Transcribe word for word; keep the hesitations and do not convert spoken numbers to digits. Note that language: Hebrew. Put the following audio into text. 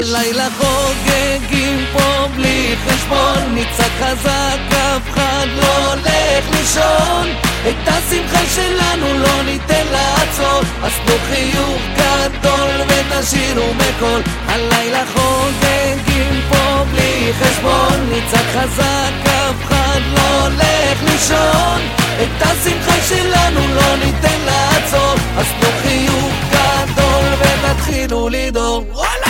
לילה חוגגים פה בלי חשבון, נצעק חזק, אף אחד לא הולך לישון. את השמחה שלנו לא ניתן לעצור, אז תנו חיוך גדול ותשירו בקול. הלילה חוגגים פה בלי חשבון, נצעק חזק, אף אחד לא הולך לישון. את השמחה שלנו לא ניתן לעצור, אז תנו חיוך גדול ותתחילו לדור.